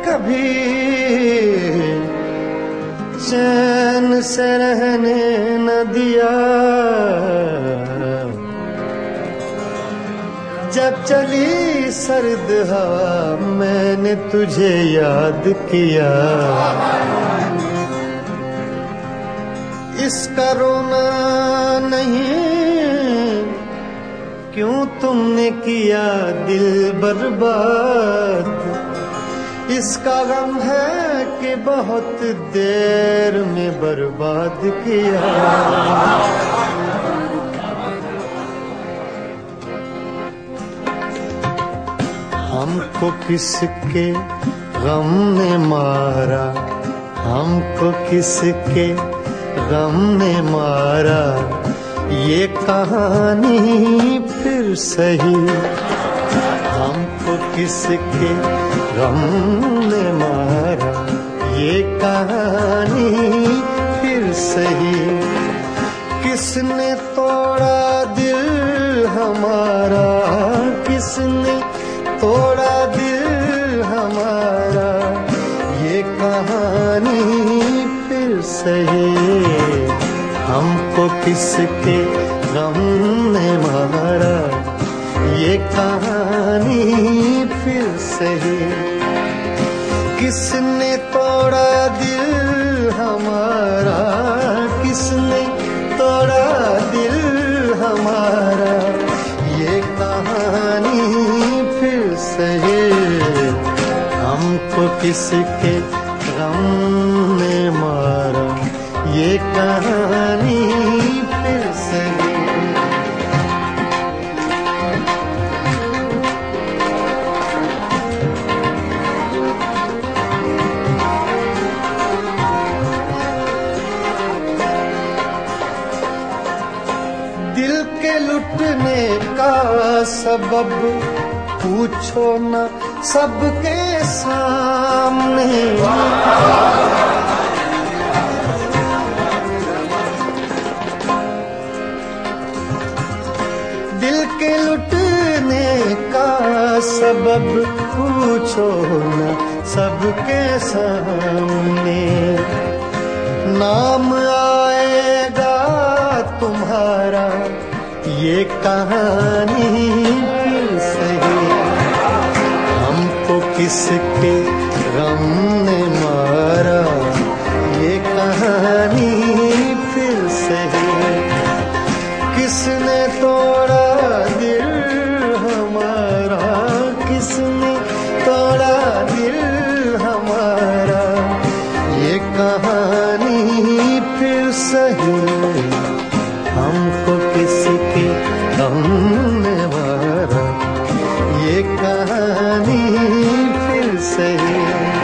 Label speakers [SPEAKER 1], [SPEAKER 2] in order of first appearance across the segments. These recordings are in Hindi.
[SPEAKER 1] कभी चैन से रहने न दिया, जब चली सर्द हवा मैंने तुझे याद किया। इसका रोना नहीं, क्यों तुमने किया दिल बर्बाद। इसका गम है कि बहुत देर में बर्बाद किया। हमको किसके गम ने मारा, हमको किसके गम ने मारा, ये कहानी फिर सही। हमको किसके गम ने मारा, ये कहानी फिर सही। किसने तोड़ा दिल हमारा, किसने तोड़ा दिल हमारा, ये कहानी फिर सही। हमको किसके गम ने मारा, ये कहानी फिर सही। किसने तोड़ा दिल हमारा, किसने तोड़ा दिल हमारा, ये कहानी फिर सही। हमको किसके गम ने मारा, ये कहानी फिर सही। दिल के लुटने का सबब पूछो न सबके सामने। दिल के लुटने का सबब पूछो न सबके सामने। नाम आएगा तुम्हारा, ये कहानी फिर सही। हमको किसके गम ने मारा, ये कहानी फिर सही। किसने तोड़ा दिल हमारा, किसने तोड़ा दिल हमारा, ये कहानी फिर सही। हमको किसके गम ने मारा, ये कहानी फिर सही।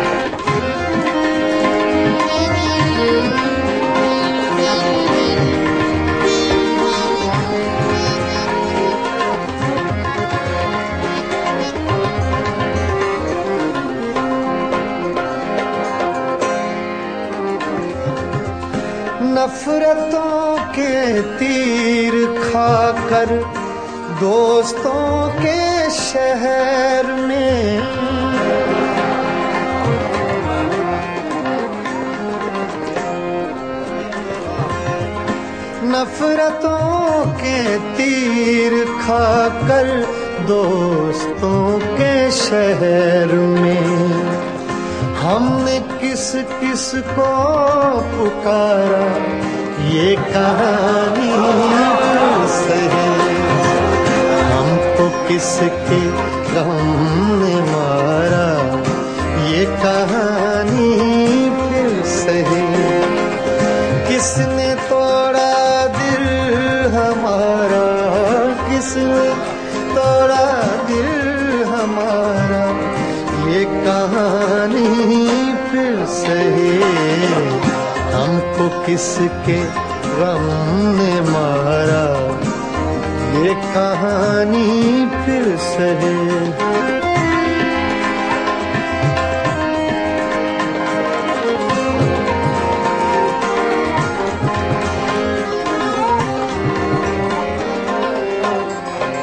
[SPEAKER 1] नफरतों के तीर खाकर दोस्तों के शहर में, नफरतों के तीर खाकर दोस्तों के शहर में, हमने किस किस को पुकारा, ये कहानी फिर सही। हमको किसके गम ने मारा, ये कहानी फिर सही। किसने तोड़ा दिल हमारा, किसने तोड़ा दिल हमारा, ये कहानी फिर सही। हमको किसके गम ने मारा, ये कहानी फिर सही।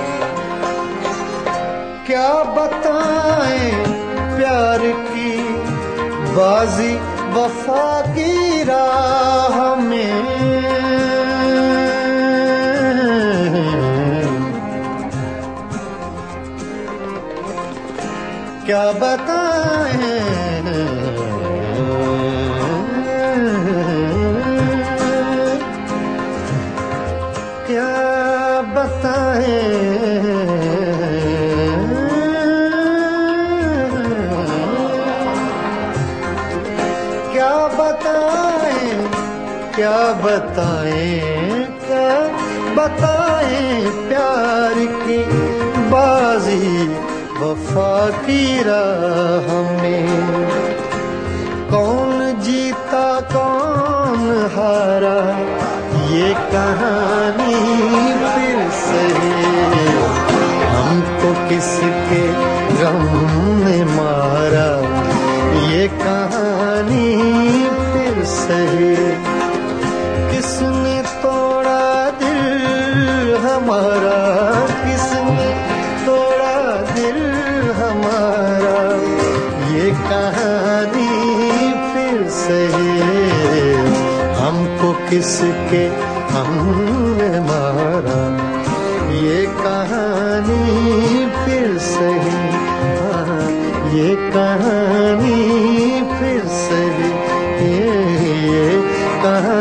[SPEAKER 1] क्या बताएं प्यार की बाजी वफा की राह में क्या बताएं, क्या बताएं, क्या बताएं, क्या बताएं, क्या बताएं प्यार की बाजी वफा की राह में। कौन जीता कौन हारा ये कहानी फिर से, हमको किसके गम ने मारा ये कहानी फिर से। किसने तोड़ा दिल हमारा, किसने तोड़ा दिल हमारा ये कहानी फिर से, हमको किसके हमने मारा ये कहानी फिर से। हाँ, ये कहानी फिर से, ये कहानी